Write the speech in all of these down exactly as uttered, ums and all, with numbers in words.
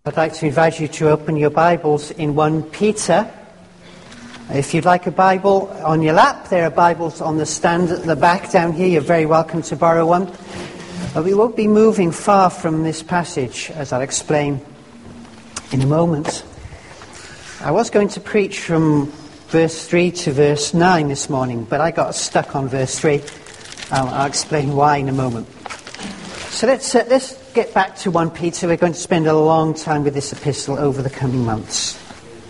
I'd like to invite you to open your Bibles in First Peter. If you'd like a Bible on your lap, there are Bibles on the stand at the back down here. You're very welcome to borrow one. But we won't be moving far from this passage, as I'll explain in a moment. I was going to preach from verse three to verse nine this morning, but I got stuck on verse three. I'll, I'll explain why in a moment. So let's uh, let's get back to First Peter. We're going to spend a long time with this epistle over the coming months.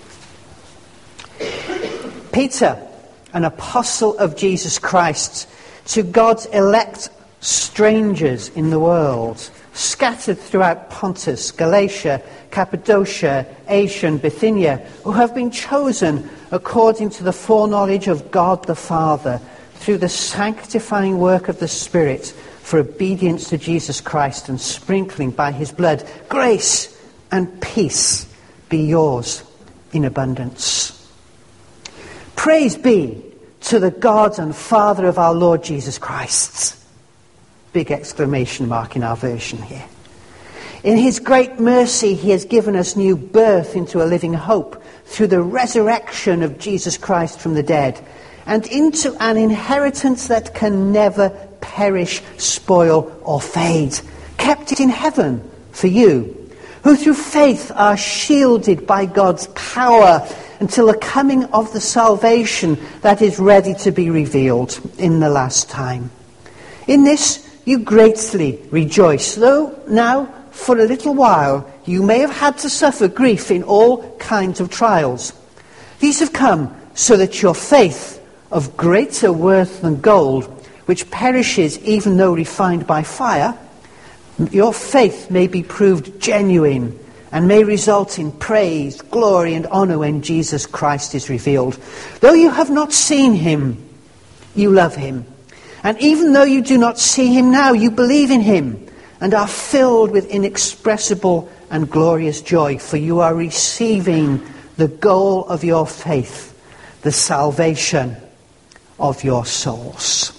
Peter, an apostle of Jesus Christ, to God's elect strangers in the world, scattered throughout Pontus, Galatia, Cappadocia, Asia and Bithynia, who have been chosen according to the foreknowledge of God the Father, through the sanctifying work of the Spirit, for obedience to Jesus Christ and sprinkling by his blood. Grace and peace be yours in abundance. Praise be to the God and Father of our Lord Jesus Christ. Big exclamation mark in our version here. In his great mercy, he has given us new birth into a living hope through the resurrection of Jesus Christ from the dead, and into an inheritance that can never perish, spoil, or fade, kept in heaven for you, who through faith are shielded by God's power until the coming of the salvation that is ready to be revealed in the last time. In this you greatly rejoice, though now for a little while you may have had to suffer grief in all kinds of trials. These have come so that your faith, of greater worth than gold, which perishes even though refined by fire, your faith may be proved genuine and may result in praise, glory and honour when Jesus Christ is revealed. Though you have not seen him, you love him. And even though you do not see him now, you believe in him and are filled with inexpressible and glorious joy, for you are receiving the goal of your faith, the salvation of your souls.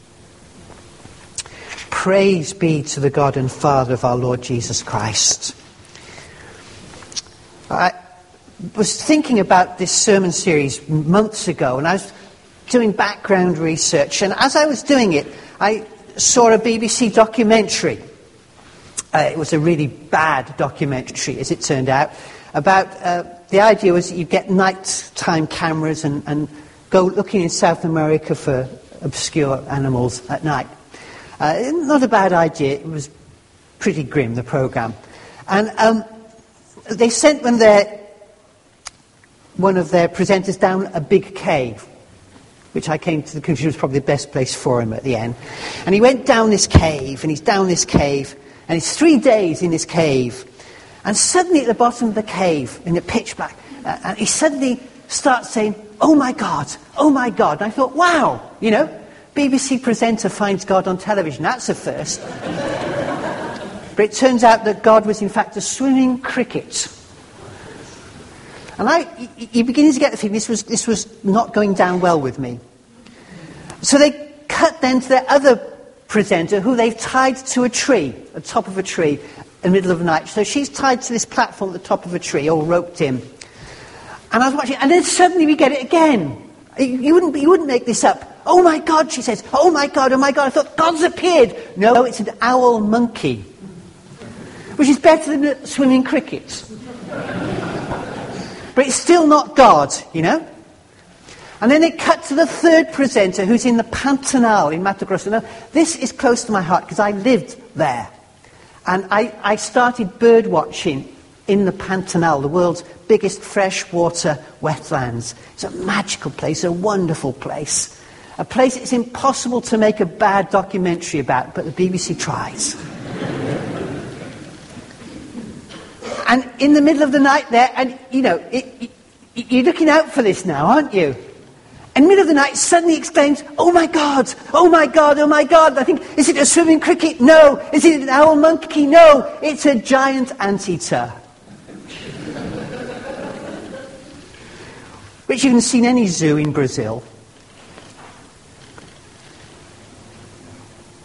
Praise be to the God and Father of our Lord Jesus Christ. I was thinking about this sermon series months ago, and I was doing background research, and as I was doing it, I saw a B B C documentary. Uh, it was a really bad documentary, as it turned out, about uh, the idea was that you get nighttime cameras and, and go looking in South America for obscure animals at night. Uh, not a bad idea. It was pretty grim, the programme. And um, they sent one, their, one of their presenters down a big cave, which I came to the conclusion was probably the best place for him at the end. And he went down this cave, and he's down this cave, and it's three days in this cave. And suddenly at the bottom of the cave, in the pitch black, uh, and he suddenly starts saying, "Oh my God, oh my God." And I thought, wow, you know, B B C presenter finds God on television. That's a first. But it turns out that God was in fact a swimming cricket. And I, you begin to get the feeling this was, this was not going down well with me. So they cut then to their other presenter, who they've tied to a tree, the top of a tree, in the middle of the night. So she's tied to this platform at the top of a tree, all roped in. And I was watching, and then suddenly we get it again. You wouldn't, you wouldn't make this up. "Oh my God," she says. "Oh my God, oh my God." I thought, God's appeared. No, it's an owl monkey, which is better than a swimming cricket. But it's still not God, you know. And then they cut to the third presenter, who's in the Pantanal in Mato Grosso. Now, this is close to my heart because I lived there. And I, I started bird watching in the Pantanal, the world's biggest freshwater wetlands. It's a magical place, a wonderful place. A place it's impossible to make a bad documentary about, but the B B C tries. And in the middle of the night there, and you know, it, it, you're looking out for this now, aren't you? In the middle of the night, suddenly exclaims, "Oh my God, oh my God, oh my God." I think, is it a swimming cricket? No. Is it an owl monkey? No. It's a giant anteater. Which you can see in any zoo in Brazil.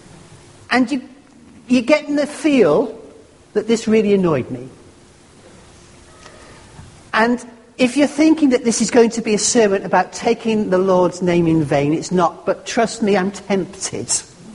And you, you're getting the feel that this really annoyed me. And if you're thinking that this is going to be a sermon about taking the Lord's name in vain, it's not, but trust me, I'm tempted.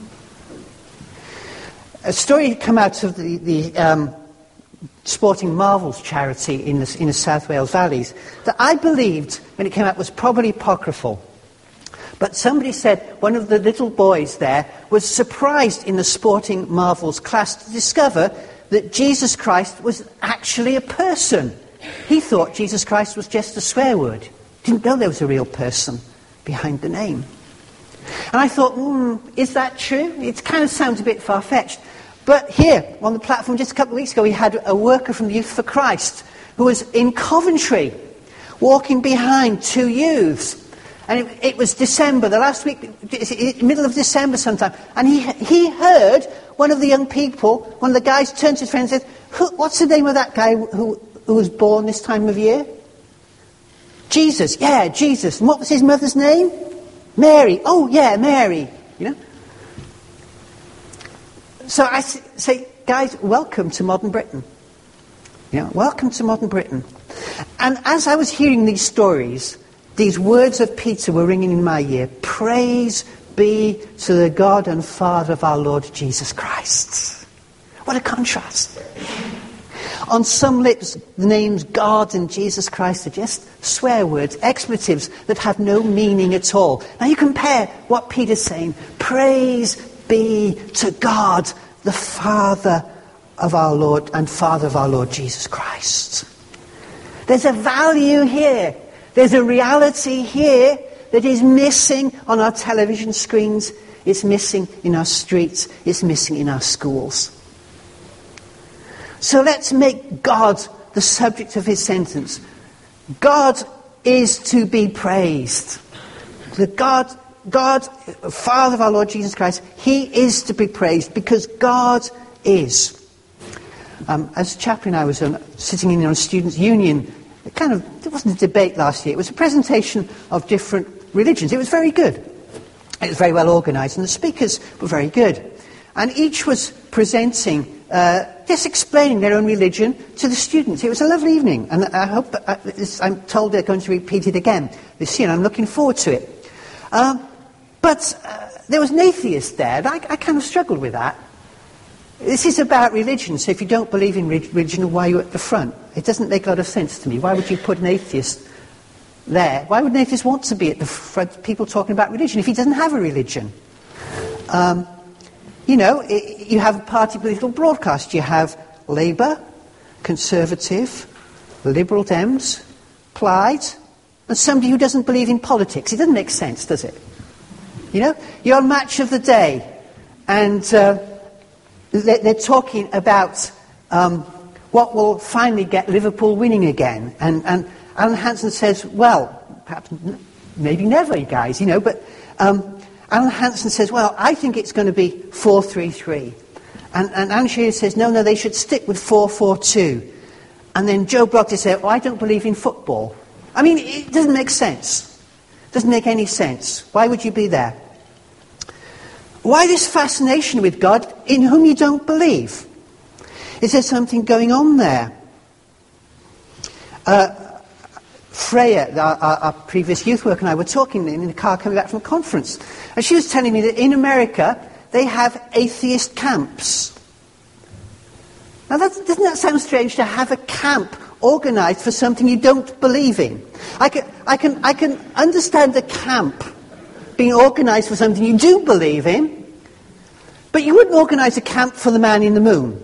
A story had come out of the, the um, Sporting Marvels charity in the, in the South Wales Valleys that I believed, when it came out, was probably apocryphal. But somebody said one of the little boys there was surprised in the Sporting Marvels class to discover that Jesus Christ was actually a person. He thought Jesus Christ was just a swear word. Didn't know there was a real person behind the name. And I thought, hmm, is that true? It kind of sounds a bit far-fetched. But here, on the platform just a couple of weeks ago, we had a worker from the Youth for Christ who was in Coventry, walking behind two youths. And it, it was December, the last week, middle of December sometime. And he he heard one of the young people, one of the guys, turned to his friend and said, who, what's the name of that guy who, who was born this time of year? Jesus. Yeah, Jesus. And what was his mother's name? Mary. Oh, yeah, Mary. You know? So I say, guys, welcome to modern Britain. You know, welcome to modern Britain. And as I was hearing these stories, these words of Peter were ringing in my ear. Praise be to the God and Father of our Lord Jesus Christ. What a contrast. On some lips, the names God and Jesus Christ are just swear words, expletives that have no meaning at all. Now you compare what Peter's saying. Praise be to God, the Father of our Lord and Father of our Lord Jesus Christ. There's a value here. There's a reality here that is missing on our television screens. It's missing in our streets. It's missing in our schools. So let's make God the subject of his sentence. God is to be praised. The God, God, Father of our Lord Jesus Christ, he is to be praised because God is. Um, as a chaplain, I was um, sitting in on a students' union. It kind of, it wasn't a debate last year. It was a presentation of different religions. It was very good. It was very well organised, and the speakers were very good. And each was presenting, uh, just explaining their own religion to the students. It was a lovely evening, and I hope, uh, this, I'm told they're going to repeat it again this year, and I'm looking forward to it. Um, but uh, there was an atheist there, and I, I kind of struggled with that. This is about religion, so if you don't believe in religion, why are you at the front? It doesn't make a lot of sense to me. Why would you put an atheist there? Why would an atheist want to be at the front, people talking about religion, if he doesn't have a religion? Um, you know, it, you have a party political broadcast. You have Labour, Conservative, Liberal Dems, Plaid, and somebody who doesn't believe in politics. It doesn't make sense, does it? You know, you're on Match of the Day, and uh, they're, they're talking about um, what will finally get Liverpool winning again. And, and Alan Hansen says, well, perhaps maybe never, you guys, you know, but um, Alan Hansen says, well, I think it's going to be four three three. And, and Alan Shearer says, no, no, they should stick with four four two. And then Joe Brogdon says, oh, I don't believe in football. I mean, it doesn't make sense. It doesn't make any sense. Why would you be there? Why this fascination with God in whom you don't believe? Is there something going on there? Uh, Freya, our, our, our previous youth worker, and I were talking in the car coming back from a conference. And she was telling me that in America, they have atheist camps. Now, that, doesn't that sound strange, to have a camp organised for something you don't believe in? I can, I can, I can understand the camp being organised for something you do believe in, but you wouldn't organise a camp for the man in the moon.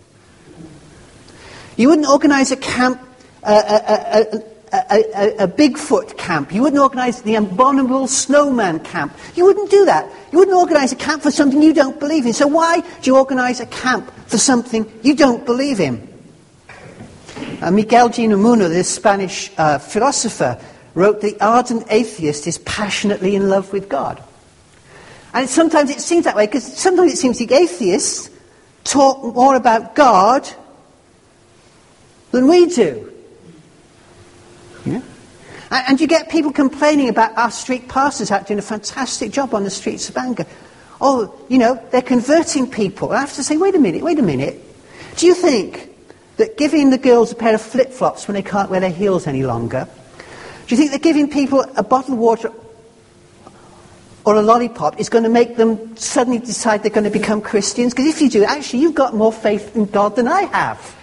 You wouldn't organise a camp, uh, a, a, a, a, a Bigfoot camp. You wouldn't organise the Abominable Snowman camp. You wouldn't do that. You wouldn't organise a camp for something you don't believe in. So why do you organise a camp for something you don't believe in? Uh, Miguel de Unamuno, this Spanish uh, philosopher, wrote, the ardent atheist is passionately in love with God. And it, sometimes it seems that way, because sometimes it seems the atheists talk more about God than we do. Yeah? And, and you get people complaining about our street pastors out doing a fantastic job on the streets of Bangor. Oh, you know, they're converting people. I have to say, wait a minute, wait a minute. Do you think that giving the girls a pair of flip-flops when they can't wear their heels any longer? Do you think that giving people a bottle of water or a lollipop is going to make them suddenly decide they're going to become Christians? Because if you do, actually, you've got more faith in God than I have.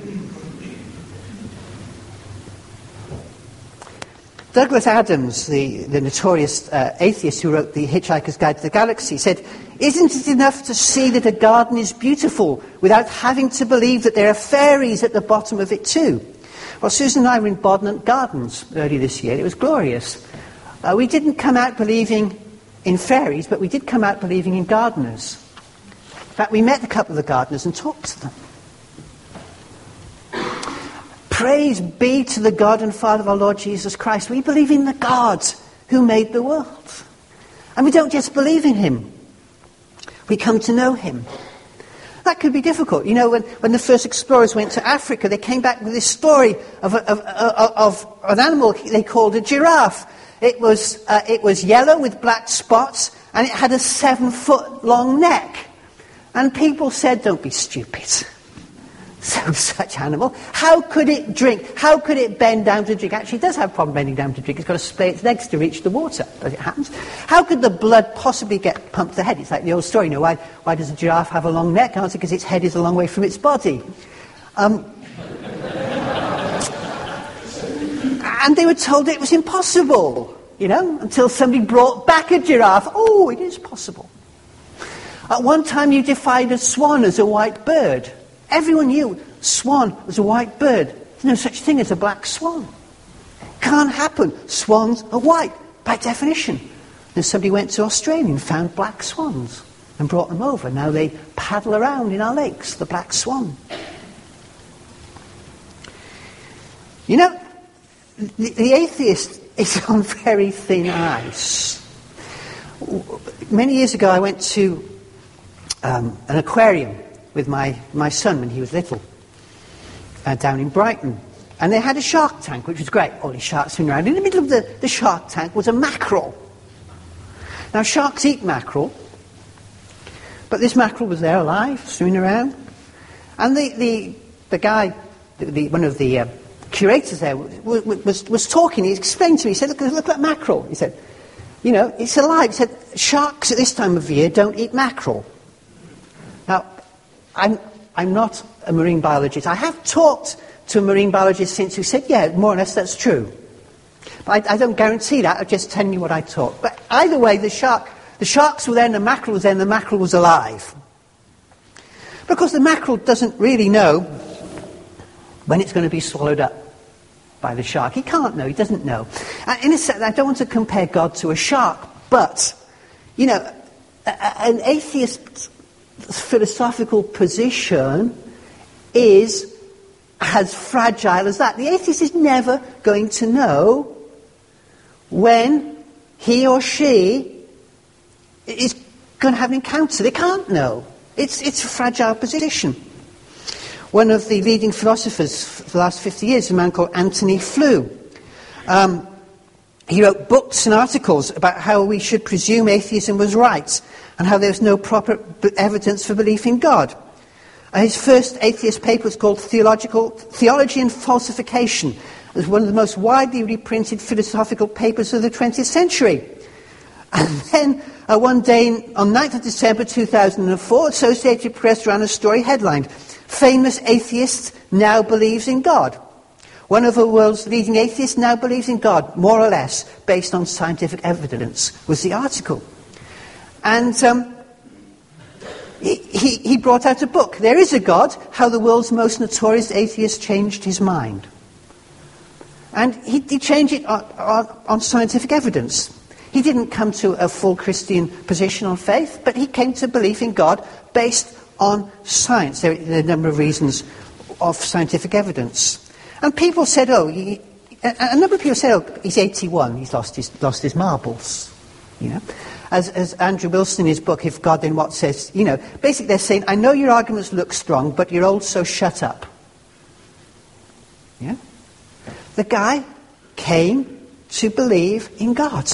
Douglas Adams, the, the notorious uh, atheist who wrote The Hitchhiker's Guide to the Galaxy, said, "Isn't it enough to see that a garden is beautiful without having to believe that there are fairies at the bottom of it too?" Well, Susan and I were in Bodnant Gardens early this year. It was glorious. Uh, we didn't come out believing in fairies, but we did come out believing in gardeners. In fact, we met a couple of the gardeners and talked to them. Praise be to the God and Father of our Lord Jesus Christ. We believe in the God who made the world. And we don't just believe in him. We come to know him. That could be difficult. You know, when, when the first explorers went to Africa, they came back with this story of, a, of, of, of an animal they called a giraffe. It was, uh, it was yellow with black spots, and it had a seven-foot-long neck. And people said, "Don't be stupid. So such animal. How could it drink? How could it bend down to drink?" Actually, it does have a problem bending down to drink. It's got to splay its legs to reach the water, as it happens. How could the blood possibly get pumped to the head? It's like the old story, you know, why, why does a giraffe have a long neck? Answer, because its head is a long way from its body. Um, and they were told it was impossible, you know, until somebody brought back a giraffe. Oh, it is possible. At one time, you defined a swan as a white bird. Everyone knew swan was a white bird. There's no such thing as a black swan. Can't happen. Swans are white, by definition. Then somebody went to Australia and found black swans and brought them over. Now they paddle around in our lakes, the black swan. You know, the, the atheist is on very thin ice. Many years ago I went to um, an aquarium with my, my son when he was little, uh, down in Brighton. And they had a shark tank, which was great. All these sharks swimming around. In the middle of the, the shark tank was a mackerel. Now, sharks eat mackerel, but this mackerel was there alive, swimming around. And the, the, the guy, the, the, one of the uh, curators there, was, was, was talking. He explained to me, he said, look, look at that mackerel. He said, you know, it's alive. He said, sharks at this time of year don't eat mackerel. Now, I'm, I'm not a marine biologist. I have talked to a marine biologist since who said, yeah, more or less that's true. But I, I don't guarantee that. I'm just telling you what I taught. But either way, the shark, the sharks were there and the mackerel was there and the mackerel was alive. But of course, the mackerel doesn't really know when it's going to be swallowed up by the shark. He can't know. He doesn't know. And in a sense, I don't want to compare God to a shark, but, you know, a, a, an atheist philosophical position is as fragile as that. The atheist is never going to know when he or she is going to have an encounter. They can't know. It's, it's a fragile position. One of the leading philosophers for the last fifty years is a man called Antony Flew. Um, he wrote books and articles about how we should presume atheism was right and how there's no proper evidence for belief in God. Uh, his first atheist paper was called Theological Theology and Falsification. It was one of the most widely reprinted philosophical papers of the twentieth century. And then uh, one day on ninth of December two thousand four, Associated Press ran a story headlined, "Famous Atheist Now Believes in God." One of the world's leading atheists now believes in God, more or less, based on scientific evidence, was the article. And um, he, he, he brought out a book, There Is a God, How the World's Most Notorious Atheist Changed His Mind. And he, he changed it on, on, on scientific evidence. He didn't come to a full Christian position on faith, but he came to belief in God based on science. There are a number of reasons of scientific evidence. And people said, oh, he, a, a number of people said, oh, he's eighty-one, he's lost his, lost his marbles, you know. As, as Andrew Wilson in his book, If God Then What, says, you know, basically they're saying, I know your arguments look strong, but you're old, so shut up. Yeah? The guy came to believe in God.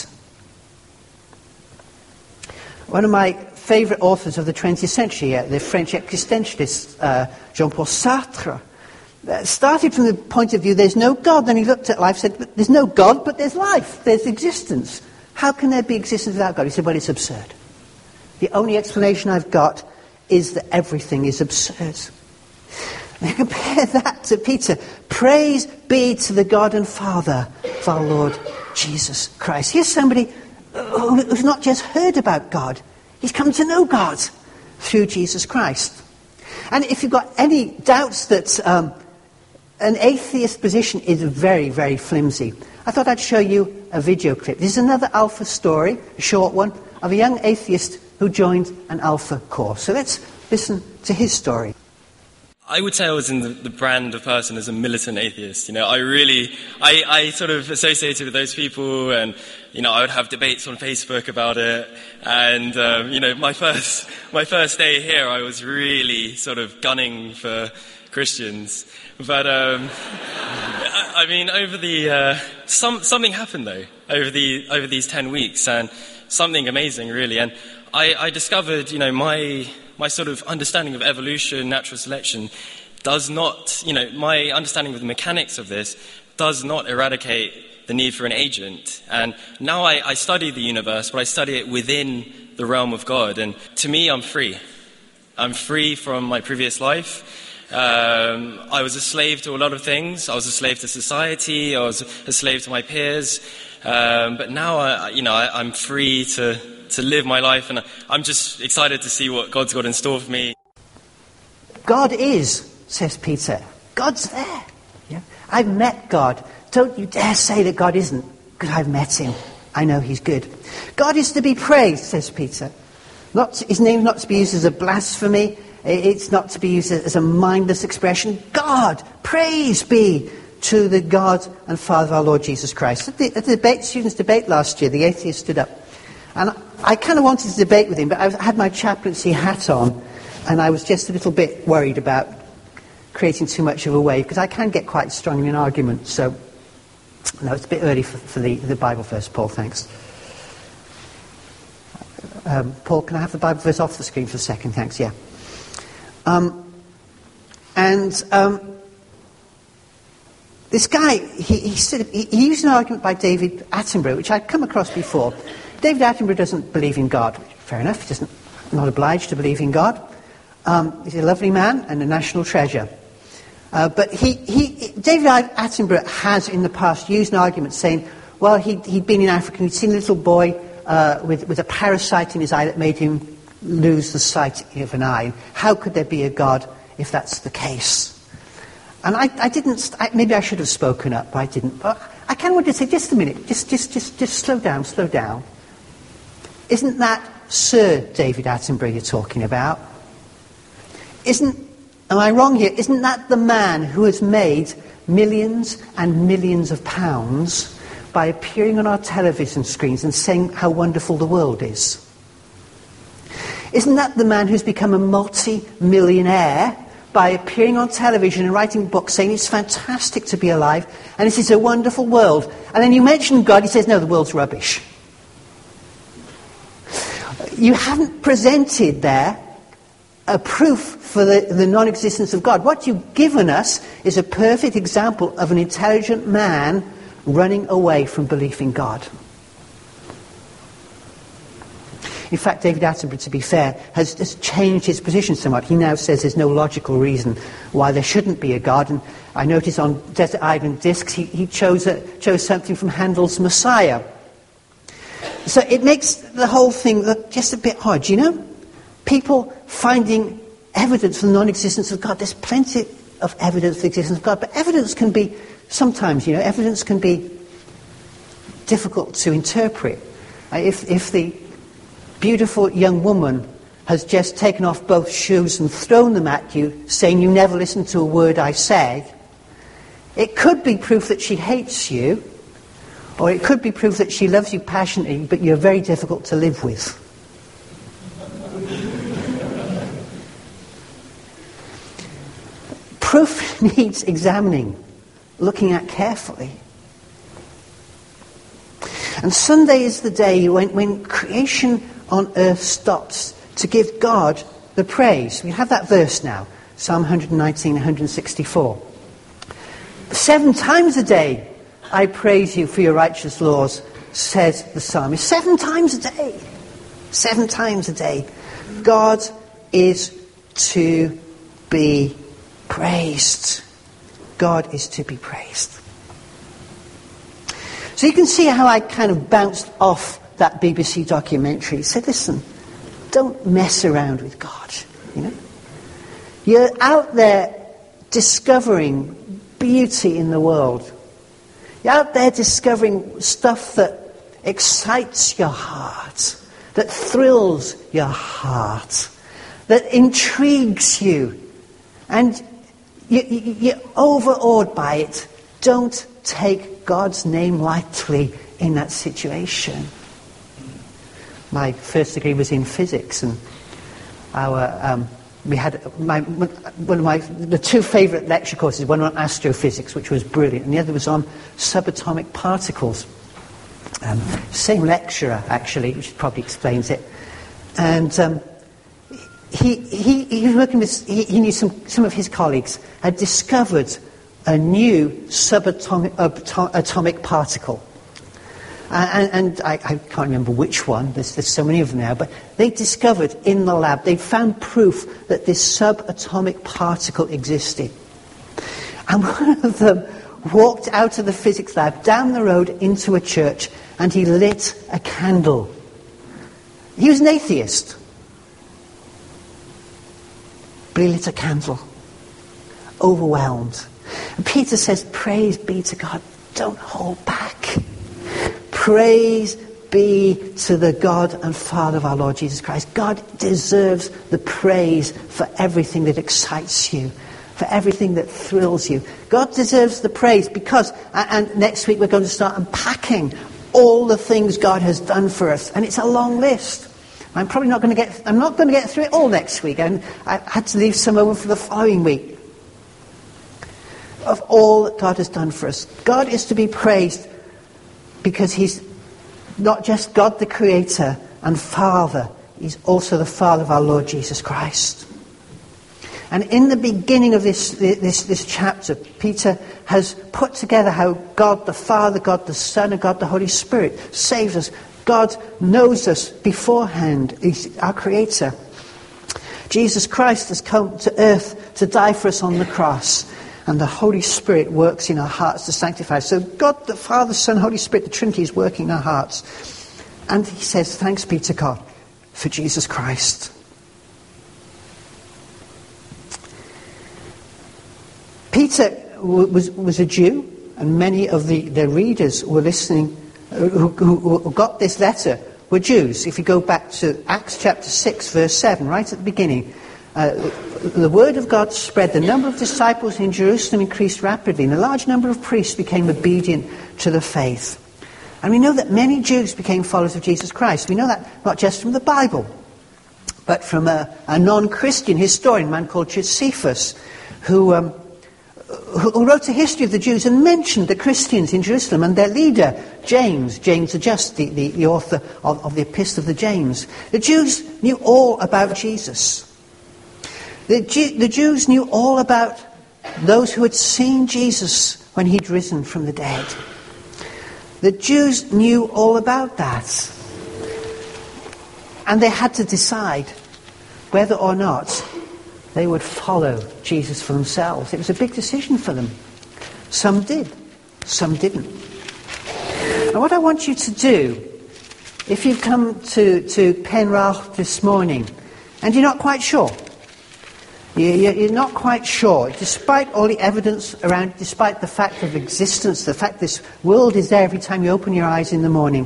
One of my favourite authors of the twentieth century, uh, the French existentialist uh, Jean-Paul Sartre, Uh, started from the point of view there's no God. Then he looked at life and said, but there's no God, but there's life, there's existence. How can there be existence without God? He said, well, it's absurd. The only explanation I've got is that everything is absurd. Now compare that to Peter. Praise be to the God and Father of our Lord Jesus Christ. Here's somebody who's not just heard about God, he's come to know God through Jesus Christ. And if you've got any doubts that um, an atheist position is very, very flimsy, I thought I'd show you a video clip. This is another Alpha story, a short one, of a young atheist who joined an Alpha course. So let's listen to his story. I would say I was in the, the brand of person as a militant atheist. You know, I really, I, I sort of associated with those people, and, you know, I would have debates on Facebook about it. And, um, you know, my first, my first day here, I was really sort of gunning for Christians. But, um, I, I mean, over the, uh, some, something happened though, over the, over these ten weeks, and something amazing really. And I, I discovered, you know, my, my sort of understanding of evolution, natural selection, does not, you know, my understanding of the mechanics of this does not eradicate the need for an agent. And now I, I study the universe, but I study it within the realm of God. And to me, I'm free. I'm free from my previous life. Um, I was a slave to a lot of things. I was a slave to society. I was a slave to my peers. Um, but now, I, you know, I, I'm free to... to live my life, and I'm just excited to see what God's got in store for me. God is, says Peter. God's there. Yeah? I've met God. Don't you dare say that God isn't, because I've met him. I know he's good. God is to be praised, says Peter. Not to, his name's not to be used as a blasphemy. It's not to be used as a mindless expression. God, praise be to the God and Father of our Lord Jesus Christ. At the, at the debate, students' debate last year, the atheist stood up. And I kind of wanted to debate with him, but I had my chaplaincy hat on, and I was just a little bit worried about creating too much of a wave, because I can get quite strong in an argument. So, no, it's a bit early for, for the, the Bible verse, Paul, thanks. Um, Paul, can I have the Bible verse off the screen for a second? Thanks, yeah. Um, and um, this guy, he, he, said, he, he used an argument by David Attenborough, which I'd come across before. David Attenborough doesn't believe in God. Fair enough, he doesn't, not obliged to believe in God. Um, he's a lovely man and a national treasure. Uh, but he, he, David Attenborough has in the past used an argument saying, well, he'd, he'd been in Africa and he'd seen a little boy uh, with, with a parasite in his eye that made him lose the sight of an eye. How could there be a God if that's the case? And I, I didn't, I, maybe I should have spoken up, but I didn't. But I kind of wanted to say, just a minute, just, just, just, just slow down, slow down. Isn't that Sir David Attenborough you're talking about? Isn't, am I wrong here? Isn't that the man who has made millions and millions of pounds by appearing on our television screens and saying how wonderful the world is? Isn't that the man who's become a multi-millionaire by appearing on television and writing books saying it's fantastic to be alive and this is a wonderful world? And then you mention God, he says, no, the world's rubbish. You haven't presented there a proof for the, the non-existence of God. What you've given us is a perfect example of an intelligent man running away from belief in God. In fact, David Attenborough, to be fair, has, has changed his position somewhat. He now says there's no logical reason why there shouldn't be a God. And I notice on Desert Island Discs he, he chose, a, chose something from Handel's Messiah. So it makes the whole thing look just a bit odd, you know? People finding evidence for the non-existence of God. There's plenty of evidence for the existence of God, but evidence can be, sometimes, you know, evidence can be difficult to interpret. If, if the beautiful young woman has just taken off both shoes and thrown them at you, saying you never listen to a word I say, it could be proof that she hates you, or it could be proof that she loves you passionately, but you're very difficult to live with. Proof needs examining, looking at carefully. And Sunday is the day when, when creation on earth stops to give God the praise. We have that verse now, Psalm one nineteen, one sixty-four. Seven times a day I praise you for your righteous laws, says the psalmist. Seven times a day. Seven times a day. God is to be praised. God is to be praised. So you can see how I kind of bounced off that B B C documentary. He said, listen, don't mess around with God. You know, you're out there discovering beauty in the world. You're out there discovering stuff that excites your heart, that thrills your heart, that intrigues you, and you, you, you're overawed by it. Don't take God's name lightly in that situation. My first degree was in physics, and our um, we had my one of my the two favourite lecture courses. One on astrophysics, which was brilliant, and the other was on subatomic particles. Um, same lecturer, actually, which probably explains it. And um, he, he he was working with he, he knew some some of his colleagues had discovered a new subatomic uh, atomic particle. Uh, and and I, I can't remember which one, there's, there's so many of them now, but they discovered in the lab, they found proof that this subatomic particle existed. And one of them walked out of the physics lab, down the road into a church, and he lit a candle. He was an atheist. But he lit a candle. Overwhelmed. And Peter says, praise be to God. Don't hold back. Praise be to the God and Father of our Lord Jesus Christ. God deserves the praise for everything that excites you, for everything that thrills you. God deserves the praise because, and next week we're going to start unpacking all the things God has done for us. And it's a long list. I'm probably not going to get, I'm not going to get through it all next week. And I had to leave some over for the following week. Of all that God has done for us. God is to be praised because he's not just God the Creator and Father, he's also the Father of our Lord Jesus Christ. And in the beginning of this, this, this chapter, Peter has put together how God the Father, God the Son, and God the Holy Spirit saves us. God knows us beforehand. He's our Creator. Jesus Christ has come to earth to die for us on the cross. And the Holy Spirit works in our hearts to sanctify us. So God, the Father, Son, Holy Spirit, the Trinity is working in our hearts. And he says, thanks be to God for Jesus Christ. Peter was, was a Jew, and many of the, the readers were listening, who, who, who got this letter, were Jews. If you go back to Acts chapter six, verse seven, right at the beginning, Uh, the word of God spread. The number of disciples in Jerusalem increased rapidly, and a large number of priests became obedient to the faith. And we know that many Jews became followers of Jesus Christ. We know that not just from the Bible, but from a, a non-Christian historian, a man called Josephus, who, um, who wrote a history of the Jews and mentioned the Christians in Jerusalem and their leader, James, James the Just, the, the, the author of, of the Epistle of the James. The Jews knew all about Jesus. The, Jew, the Jews knew all about those who had seen Jesus when he'd risen from the dead. The Jews knew all about that. And they had to decide whether or not they would follow Jesus for themselves. It was a big decision for them. Some did, some didn't. And what I want you to do, if you've come to, to Penrach this morning and you're not quite sure, you're not quite sure, despite all the evidence around, despite the fact of existence, the fact this world is there every time you open your eyes in the morning.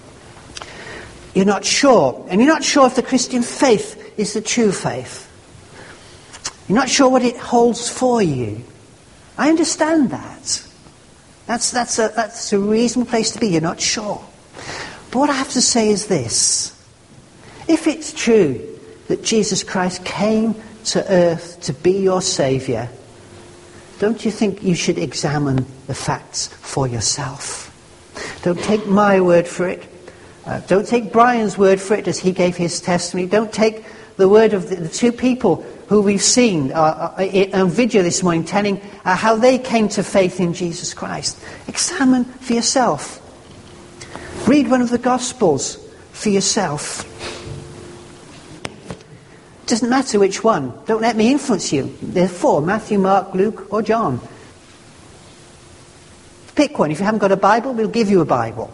You're not sure. And you're not sure if the Christian faith is the true faith. You're not sure what it holds for you. I understand that. That's, that's, a, that's a reasonable place to be. You're not sure. But what I have to say is this. If it's true that Jesus Christ came to earth to be your Saviour, don't you think you should examine the facts for yourself? Don't take my word for it. Uh, don't take Brian's word for it as he gave his testimony. Don't take the word of the, the two people who we've seen uh, on video this morning telling uh, how they came to faith in Jesus Christ. Examine for yourself. Read one of the Gospels for yourself. Doesn't matter which one. Don't let me influence you. There are four: Matthew, Mark, Luke, or John. Pick one. If you haven't got a Bible, we'll give you a Bible.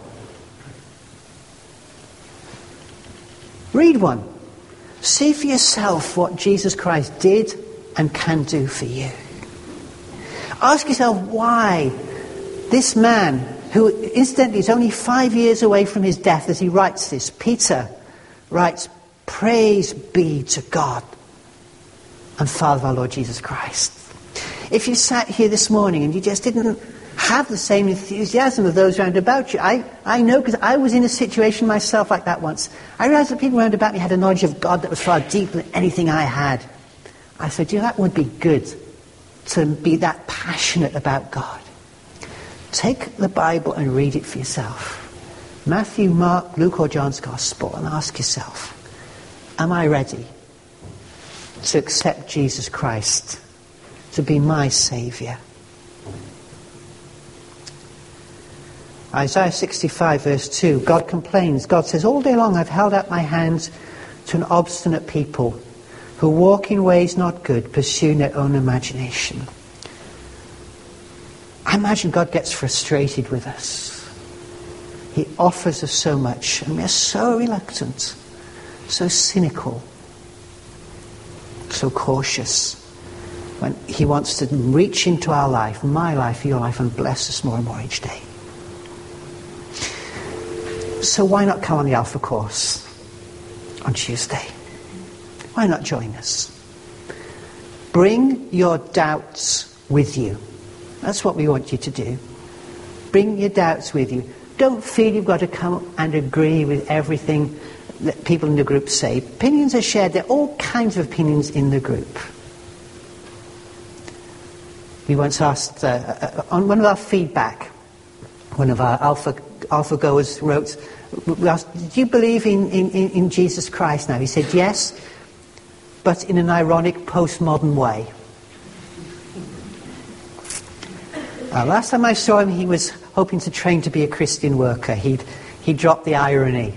Read one. See for yourself what Jesus Christ did and can do for you. Ask yourself why this man, who incidentally is only five years away from his death as he writes this, Peter writes, "Praise be to God and Father of our Lord Jesus Christ." If you sat here this morning and you just didn't have the same enthusiasm of those round about you, I, I know, because I was in a situation myself like that once. I realised that people round about me had a knowledge of God that was far deeper than anything I had. I said, yeah, that would be good to be that passionate about God. Take the Bible and read it for yourself. Matthew, Mark, Luke or John's Gospel, and ask yourself, am I ready to accept Jesus Christ to be my Saviour? Isaiah sixty-five verse two, God complains. God says, all day long I've held out my hands to an obstinate people who walk in ways not good, pursuing their own imagination. I imagine God gets frustrated with us. He offers us so much and we're so reluctant, so cynical, so cautious, when he wants to reach into our life, my life, your life, and bless us more and more each day. So why not come on the Alpha course on Tuesday? Why not join us? Bring your doubts with you. That's what we want you to do. Bring your doubts with you. Don't feel you've got to come and agree with everything that people in the group say. Opinions are shared. There are all kinds of opinions in the group. We once asked, uh, on one of our feedback, one of our Alpha Alpha goers wrote, we asked, do you believe in, in, in Jesus Christ now? He said, yes, but in an ironic postmodern way. Uh, last time I saw him, he was hoping to train to be a Christian worker. He'd, he dropped the irony.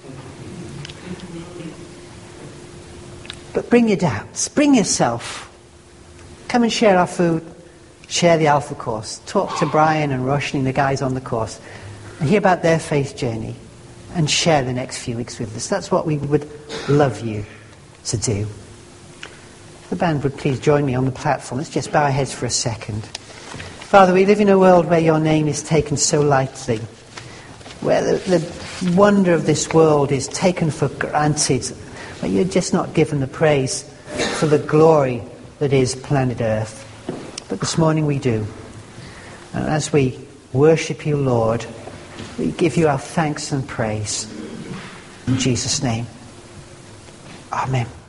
But bring your doubts. Bring yourself. Come and share our food. Share the Alpha course. Talk to Brian and Roshni and the guys on the course. And hear about their faith journey. And share the next few weeks with us. That's what we would love you to do. If the band would please join me on the platform. Let's just bow our heads for a second. Father, we live in a world where your name is taken so lightly. Where the, the wonder of this world is taken for granted. Where you're just not given the praise for the glory that is planet Earth. But this morning we do. And as we worship you, Lord, we give you our thanks and praise. In Jesus' name. Amen.